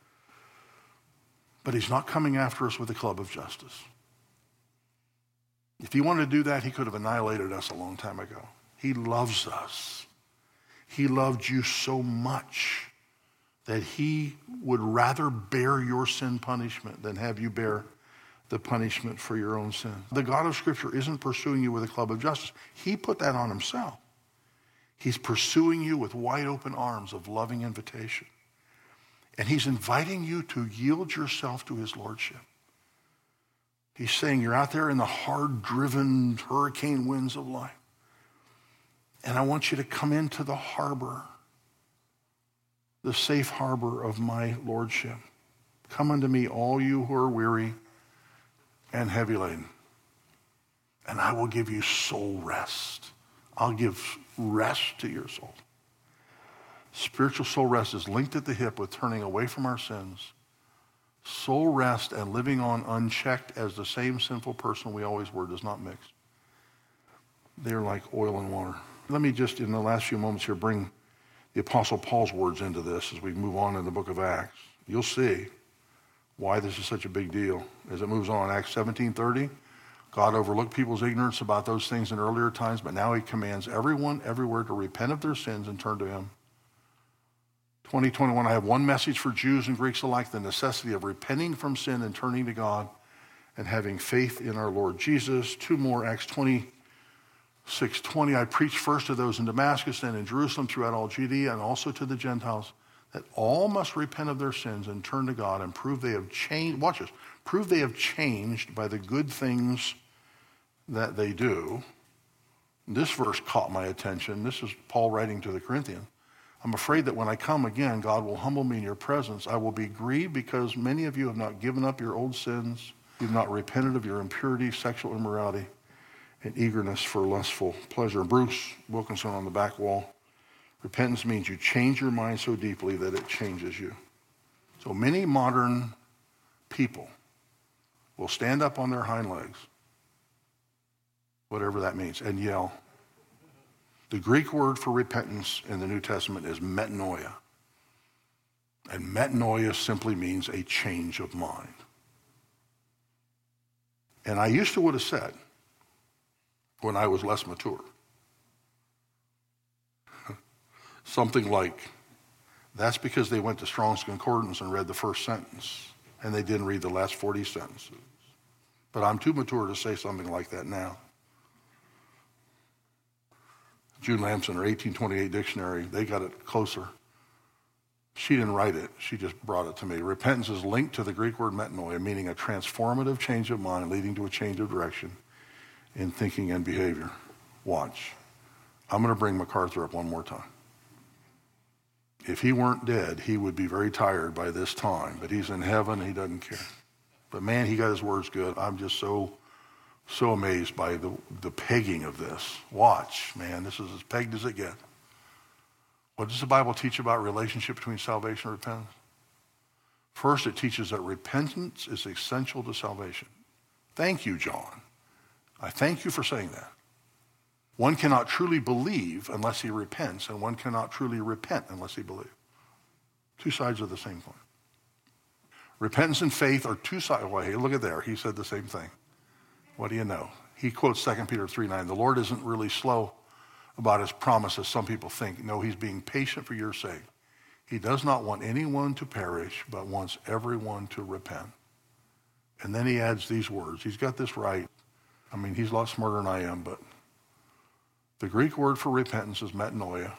S3: But he's not coming after us with a club of justice. If he wanted to do that, he could have annihilated us a long time ago. He loves us. He loved you so much that he would rather bear your sin punishment than have you bear the punishment for your own sins. The God of Scripture isn't pursuing you with a club of justice. He put that on himself. He's pursuing you with wide open arms of loving invitation. And he's inviting you to yield yourself to his lordship. He's saying you're out there in the hard-driven hurricane winds of life. And I want you to come into the harbor, the safe harbor of my lordship. Come unto me, all you who are weary and heavy laden, and I will give you soul rest. I'll give rest to your soul. Spiritual soul rest is linked at the hip with turning away from our sins. Soul rest and living on unchecked as the same sinful person we always were does not mix. They're like oil and water. Let me just, in the last few moments here, bring the Apostle Paul's words into this as we move on in the book of Acts. You'll see why this is such a big deal as it moves on. Acts seventeen thirty, God overlooked people's ignorance about those things in earlier times, but now he commands everyone everywhere to repent of their sins and turn to him. twenty twenty-one, I have one message for Jews and Greeks alike, the necessity of repenting from sin and turning to God and having faith in our Lord Jesus. Two more, Acts twenty-six twenty, I preached first to those in Damascus and in Jerusalem throughout all Judea and also to the Gentiles, that all must repent of their sins and turn to God and prove they have changed, watch this, prove they have changed by the good things that they do. This verse caught my attention. This is Paul writing to the Corinthians. I'm afraid that when I come again, God will humble me in your presence. I will be grieved because many of you have not given up your old sins. You've not repented of your impurity, sexual immorality, and eagerness for lustful pleasure. Bruce Wilkinson on the back wall. Repentance means you change your mind so deeply that it changes you. So many modern people will stand up on their hind legs, whatever that means, and yell. The Greek word for repentance in the New Testament is metanoia. And metanoia simply means a change of mind. And I used to would have said, when I was less mature, something like, that's because they went to Strong's Concordance and read the first sentence, and they didn't read the last forty sentences. But I'm too mature to say something like that now. June Lamson, her eighteen twenty-eight dictionary, they got it closer. She didn't write it. She just brought it to me. Repentance is linked to the Greek word metanoia, meaning a transformative change of mind leading to a change of direction in thinking and behavior. Watch. I'm going to bring MacArthur up one more time. If he weren't dead, he would be very tired by this time, but he's in heaven and he doesn't care. But man, he got his words good. I'm just so, so amazed by the, the pegging of this. Watch, man, this is as pegged as it gets. What does the Bible teach about relationship between salvation and repentance? First, it teaches that repentance is essential to salvation. Thank you, John. I thank you for saying that. One cannot truly believe unless he repents, and one cannot truly repent unless he believes. Two sides of the same coin. Repentance and faith are two sides. Well, hey, look at there. He said the same thing. What do you know? He quotes Second Peter three nine. The Lord isn't really slow about his promise, as some people think. No, he's being patient for your sake. He does not want anyone to perish, but wants everyone to repent. And then he adds these words. He's got this right. I mean, he's a lot smarter than I am, but the Greek word for repentance is metanoia.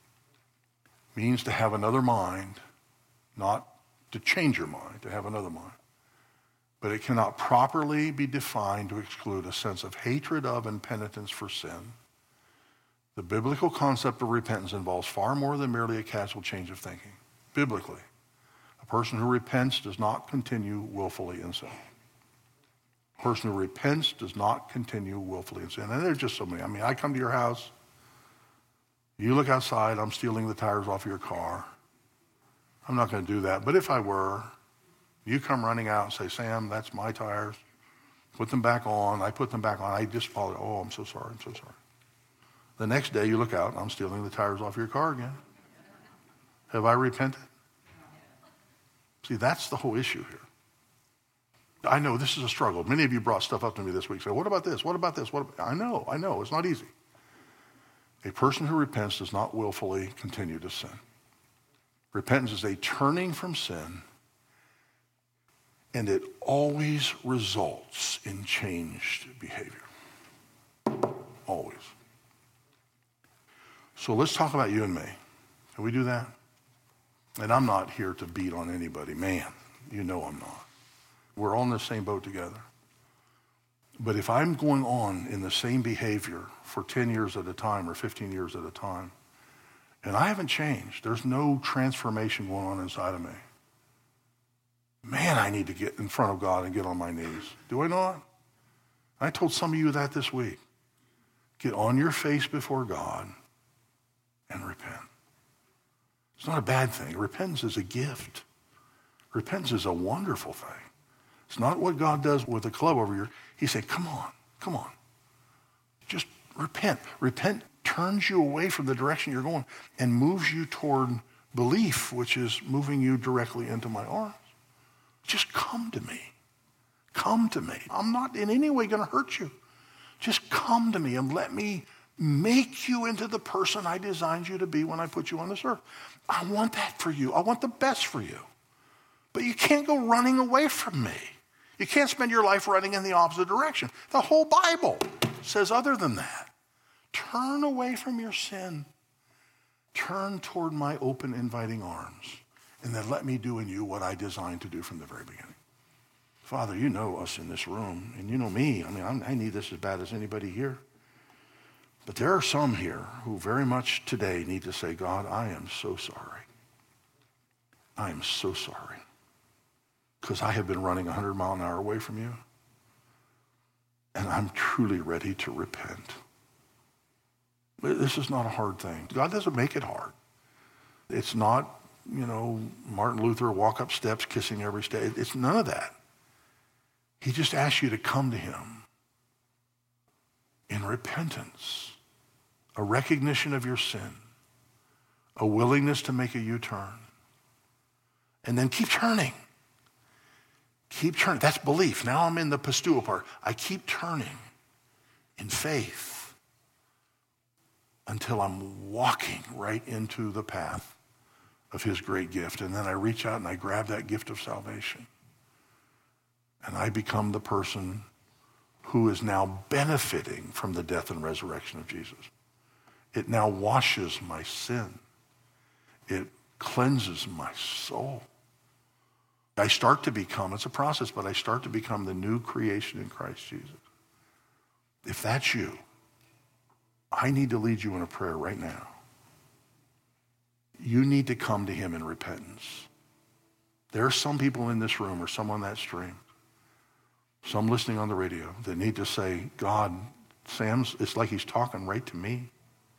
S3: Means to have another mind, not to change your mind, to have another mind. But it cannot properly be defined to exclude a sense of hatred of and penitence for sin. The biblical concept of repentance involves far more than merely a casual change of thinking. Biblically, a person who repents does not continue willfully in sin. A person who repents does not continue willfully in sin. And there's just so many. I mean, I come to your house, you look outside, I'm stealing the tires off your car. I'm not going to do that. But if I were, you come running out and say, Sam, that's my tires. Put them back on. I put them back on. I just apologize. Oh, I'm so sorry. I'm so sorry. The next day you look out, I'm stealing the tires off your car again. Have I repented? See, that's the whole issue here. I know this is a struggle. Many of you brought stuff up to me this week. Say, what about this? What about this? What about... I know, I know. It's not easy. A person who repents does not willfully continue to sin. Repentance is a turning from sin And it always results in changed behavior. Always. So let's talk about you and me. Can we do that? And I'm not here to beat on anybody. Man, you know I'm not. We're all in the same boat together. But if I'm going on in the same behavior for ten years at a time or fifteen years at a time, and I haven't changed, there's no transformation going on inside of me, man, I need to get in front of God and get on my knees. Do I not? I told some of you that this week. Get on your face before God and repent. It's not a bad thing. Repentance is a gift. Repentance is a wonderful thing. It's not what God does with a club over here. He said, come on, come on. Just repent. Repent turns you away from the direction you're going and moves you toward belief, which is moving you directly into my arms. Just come to me. Come to me. I'm not in any way going to hurt you. Just come to me and let me make you into the person I designed you to be when I put you on this earth. I want that for you. I want the best for you. But you can't go running away from me. You can't spend your life running in the opposite direction. The whole Bible says other than that. Turn away from your sin. Turn toward my open, inviting arms. And then let me do in you what I designed to do from the very beginning. Father, you know us in this room, and you know me. I mean, I'm, I need this as bad as anybody here. But there are some here who very much today need to say, God, I am so sorry. I am so sorry. Because I have been running one hundred mile an hour away from you. And I'm truly ready to repent. This is not a hard thing. God doesn't make it hard. It's not, you know, Martin Luther walk up steps kissing every step. It's none of that. He just asks you to come to him in repentance, a recognition of your sin, a willingness to make a U-turn, and then keep turning. Keep turning. That's belief. Now I'm in the pisteuo part. I keep turning in faith until I'm walking right into the path of his great gift. And then I reach out and I grab that gift of salvation. And I become the person who is now benefiting from the death and resurrection of Jesus. It now washes my sin. It cleanses my soul. I start to become, it's a process, but I start to become the new creation in Christ Jesus. If that's you, I need to lead you in a prayer right now. You need to come to him in repentance. There are some people in this room or some on that stream, some listening on the radio, that need to say, God, Sam's, it's like he's talking right to me.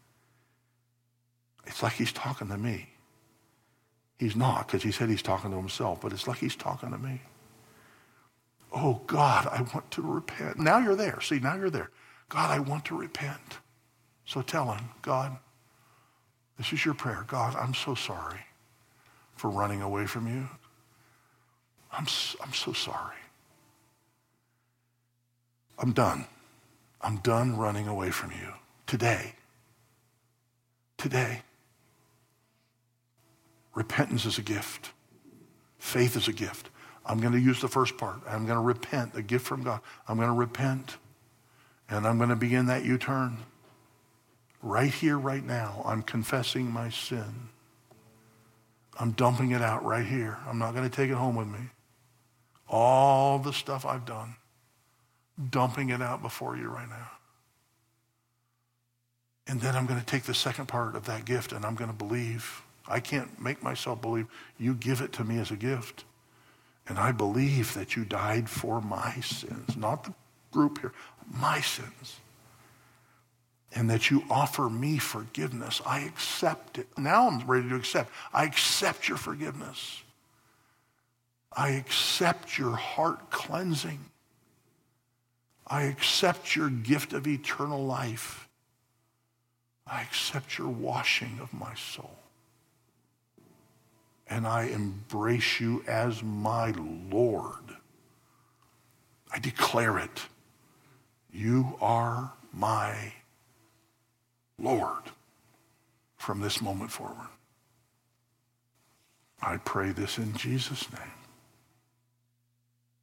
S3: It's like he's talking to me. He's not, because he said he's talking to himself, but it's like he's talking to me. Oh, God, I want to repent. Now you're there. See, now you're there. God, I want to repent. So tell him, God, this is your prayer. God, I'm so sorry for running away from you. I'm, I'm so sorry. I'm done. I'm done running away from you. Today. Today. Repentance is a gift. Faith is a gift. I'm going to use the first part. I'm going to repent, a gift from God. I'm going to repent, and I'm going to begin that U-turn. Right here, right now, I'm confessing my sin. I'm dumping it out right here. I'm not going to take it home with me. All the stuff I've done, dumping it out before you right now. And then I'm going to take the second part of that gift, and I'm going to believe. I can't make myself believe. You give it to me as a gift. And I believe that you died for my sins, not the group here, my sins. And that you offer me forgiveness. I accept it. Now I'm ready to accept. I accept your forgiveness. I accept your heart cleansing. I accept your gift of eternal life. I accept your washing of my soul. And I embrace you as my Lord. I declare it. You are my Lord from this moment forward. I pray this in Jesus' name.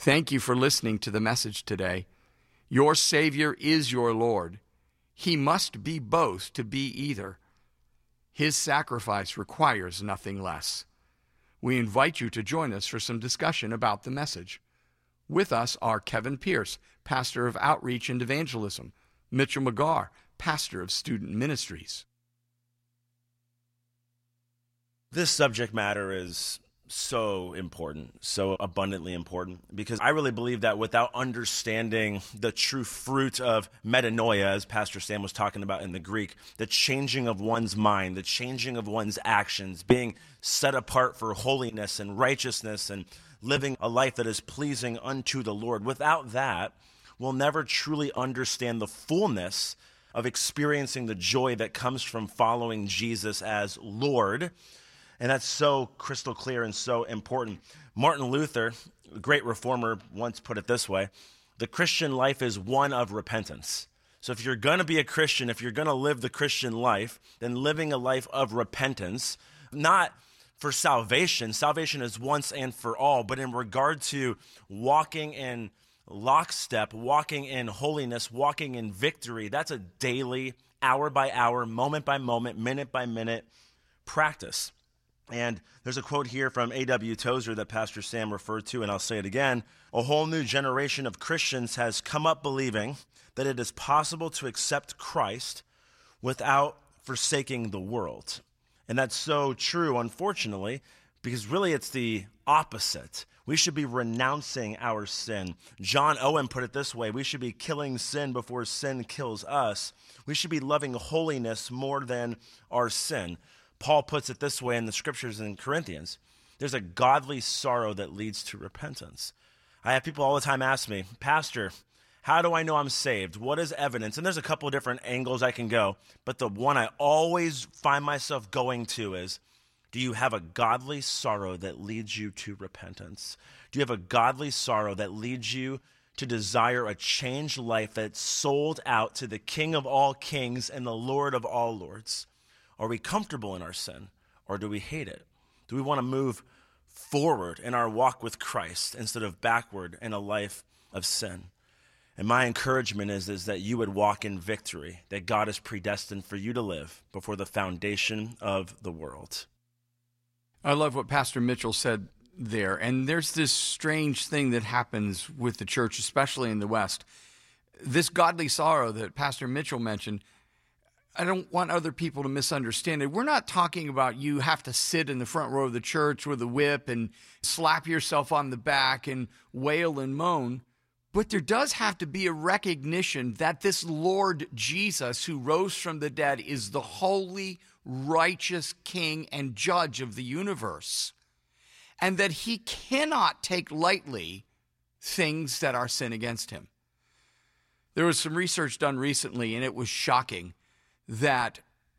S2: Thank you for listening to the message today. Your Savior is your Lord. He must be both to be either. His sacrifice requires nothing less. We invite you to join us for some discussion about the message. With us are Kevin Pierce, pastor of Outreach and Evangelism, Mitchell McGarr, pastor of Student Ministries.
S4: This subject matter is so important, so abundantly important, because I really believe that without understanding the true fruit of metanoia, as Pastor Sam was talking about in the Greek, the changing of one's mind, the changing of one's actions, being set apart for holiness and righteousness and living a life that is pleasing unto the Lord, without that, we'll never truly understand the fullness of experiencing the joy that comes from following Jesus as Lord. And that's so crystal clear and so important. Martin Luther, the great reformer, once put it this way: the Christian life is one of repentance. So if you're going to be a Christian, if you're going to live the Christian life, then living a life of repentance, not for salvation. Salvation is once and for all, but in regard to walking in lockstep, walking in holiness, walking in victory, that's a daily, hour by hour, moment by moment, minute by minute practice. And there's a quote here from A W Tozer that Pastor Sam referred to, and I'll say it again. A whole new generation of Christians has come up believing that it is possible to accept Christ without forsaking the world. And that's so true, unfortunately, because really it's the opposite. We should be renouncing our sin. John Owen put it this way: we should be killing sin before sin kills us. We should be loving holiness more than our sin. Paul puts it this way in the scriptures in Corinthians: there's a godly sorrow that leads to repentance. I have people all the time ask me, Pastor, how do I know I'm saved? What is evidence? And there's a couple of different angles I can go, but the one I always find myself going to is, do you have a godly sorrow that leads you to repentance? Do you have a godly sorrow that leads you to desire a changed life that's sold out to the King of all kings and the Lord of all lords? Are we comfortable in our sin, or do we hate it? Do we want to move forward in our walk with Christ instead of backward in a life of sin? And my encouragement is, is that you would walk in victory that God has predestined for you to live before the foundation of the world.
S2: I love what Pastor Mitchell said there. And there's this strange thing that happens with the church, especially in the West. This godly sorrow that Pastor Mitchell mentioned, I don't want other people to misunderstand it. We're not talking about you have to sit in the front row of the church with a whip and slap yourself on the back and wail and moan. But there does have to be a recognition that this Lord Jesus, who rose from the dead, is the holy, righteous King and Judge of the universe, and that he cannot take lightly things that are sin against him. There was some research done recently, and it was shocking that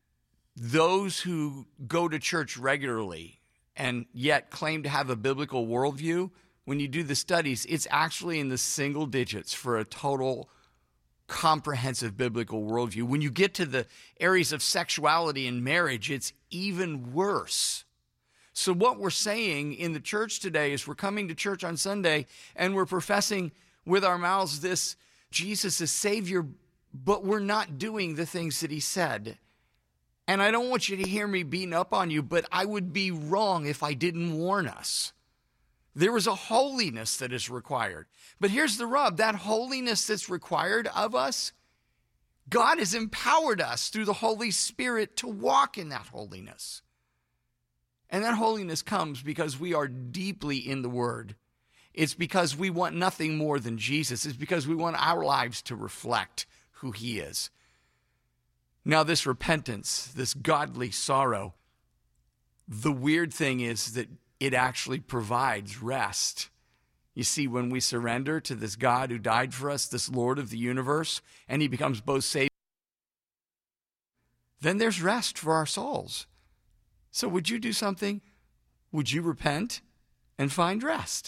S2: those who go to church regularly and yet claim to have a biblical worldview, when you do the studies, it's actually in the single digits for a total comprehensive biblical worldview. When you get to the areas of sexuality and marriage, it's even worse. So what we're saying in the church today is we're coming to church on Sunday and we're professing with our mouths this Jesus is Savior, but we're not doing the things that he said. And I don't want you to hear me beating up on you, but I would be wrong if I didn't warn us. There is a holiness that is required. But here's the rub. That holiness that's required of us, God has empowered us through the Holy Spirit to walk in that holiness. And that holiness comes because we are deeply in the Word. It's because we want nothing more than Jesus. It's because we want our lives to reflect who he is. Now, this repentance, this godly sorrow, the weird thing is that it actually provides rest. You see, when we surrender to this God who died for us, this Lord of the universe, and he becomes both Savior, then there's rest for our souls. So would you do something? Would you repent and find rest?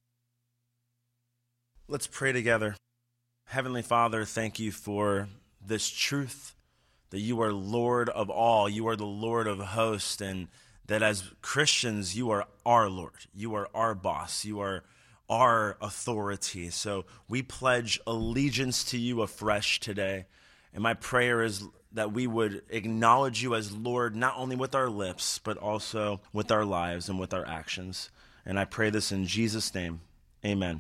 S4: Let's pray together. Heavenly Father, thank you for this truth, that you are Lord of all. You are the Lord of hosts, and that as Christians, you are our Lord. You are our boss. You are our authority. So we pledge allegiance to you afresh today. And my prayer is that we would acknowledge you as Lord, not only with our lips, but also with our lives and with our actions. And I pray this in Jesus' name. Amen.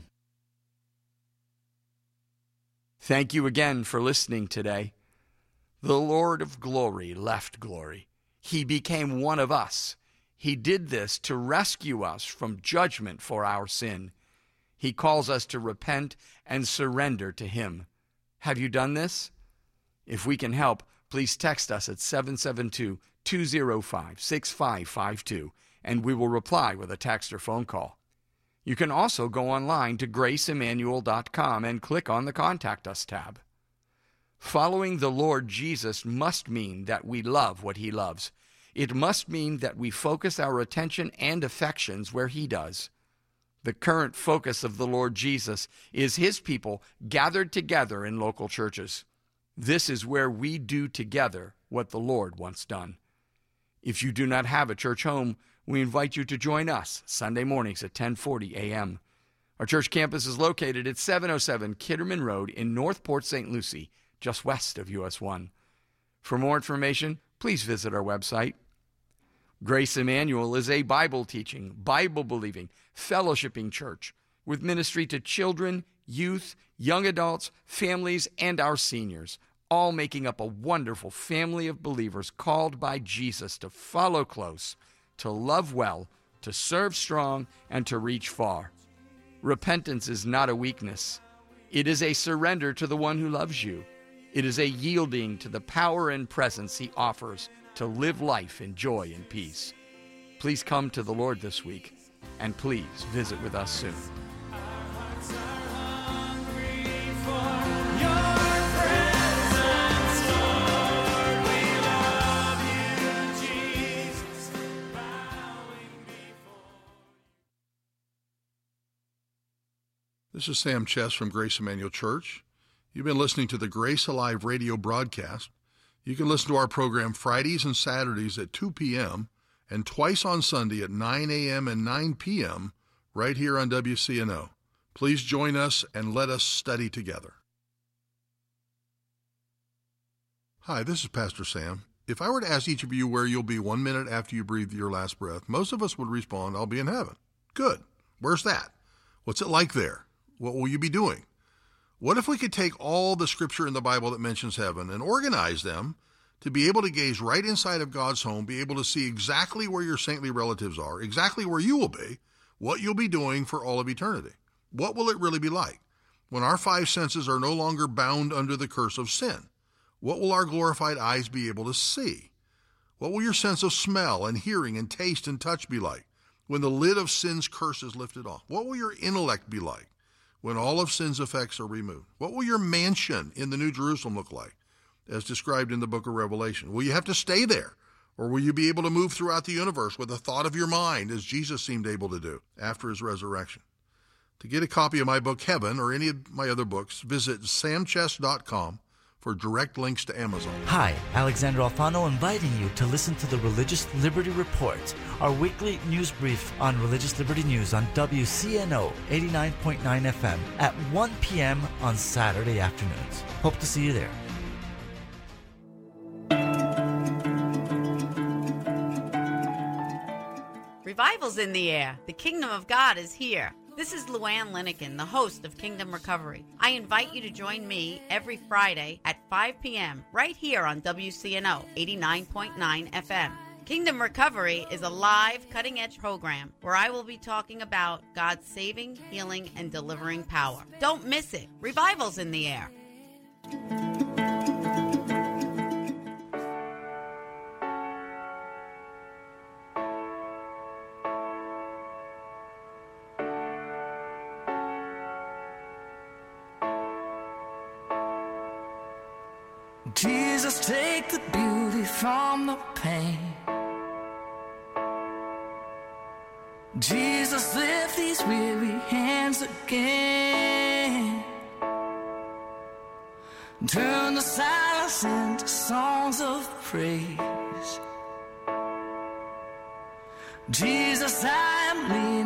S2: Thank you again for listening today. The Lord of glory left glory. He became one of us. He did this to rescue us from judgment for our sin. He calls us to repent and surrender to him. Have you done this? If we can help, please text us at seven seven two, two zero five, six five five two, and we will reply with a text or phone call. You can also go online to grace emmanuel dot com and click on the Contact Us tab. Following the Lord Jesus must mean that we love what he loves. It must mean that we focus our attention and affections where he does. The current focus of the Lord Jesus is his people gathered together in local churches. This is where we do together what the Lord wants done. If you do not have a church home, we invite you to join us Sunday mornings at ten forty a.m. Our church campus is located at seven oh seven Kitterman Road in North Port Saint Lucie, just west of U S one. For more information, please visit our website. Grace Emmanuel is a Bible-teaching, Bible-believing, fellowshipping church with ministry to children, youth, young adults, families, and our seniors, all making up a wonderful family of believers called by Jesus to follow close, to love well, to serve strong, and to reach far. Repentance is not a weakness. It is a surrender to the one who loves you. It is a yielding to the power and presence he offers to live life in joy and peace. Please come to the Lord this week, and please visit with us soon.
S3: This is Sam Chess from Grace Emmanuel Church. You've been listening to the Grace Alive radio broadcast. You can listen to our program Fridays and Saturdays at two p.m. and twice on Sunday at nine a.m. and nine p.m. right here on W C N O. Please join us and let us study together. Hi, this is Pastor Sam. If I were to ask each of you where you'll be one minute after you breathe your last breath, most of us would respond, I'll be in heaven. Good. Where's that? What's it like there? What will you be doing? What if we could take all the scripture in the Bible that mentions heaven and organize them to be able to gaze right inside of God's home, be able to see exactly where your saintly relatives are, exactly where you will be, what you'll be doing for all of eternity? What will it really be like when our five senses are no longer bound under the curse of sin? What will our glorified eyes be able to see? What will your sense of smell and hearing and taste and touch be like when the lid of sin's curse is lifted off? What will your intellect be like when all of sin's effects are removed? What will your mansion in the New Jerusalem look like, as described in the book of Revelation? Will you have to stay there, or will you be able to move throughout the universe with a thought of your mind, as Jesus seemed able to do after his resurrection? To get a copy of my book, Heaven, or any of my other books, visit sam chess dot com for direct links to Amazon.
S5: Hi, Alexander Alfano inviting you to listen to the Religious Liberty Report, our weekly news brief on religious liberty news on W C N O eighty-nine point nine F M at one p.m. on Saturday afternoons. Hope to see you there.
S6: Revival's in the air. The kingdom of God is here. This is Luann Linekin, the host of Kingdom Recovery. I invite you to join me every Friday at five p.m. right here on W C N O eighty-nine point nine F M. Kingdom Recovery is a live, cutting-edge program where I will be talking about God's saving, healing, and delivering power. Don't miss it. Revival's in the air.
S7: Jesus, take the beauty from the pain. Jesus, lift these weary hands again. Turn the silence into songs of praise. Jesus, I am leaning.